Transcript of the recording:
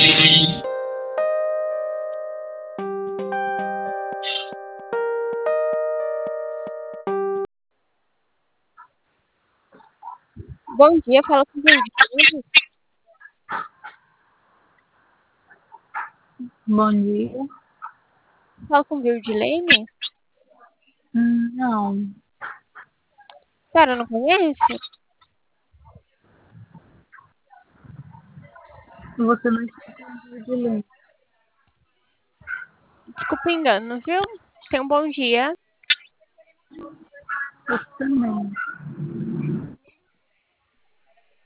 Bom dia, fala com o Virgílio. Bom dia. Fala com Virgilene? Não, Cara, não conhece? você não está com de ler. Desculpa o engano, viu? Tenha um bom dia. Você também.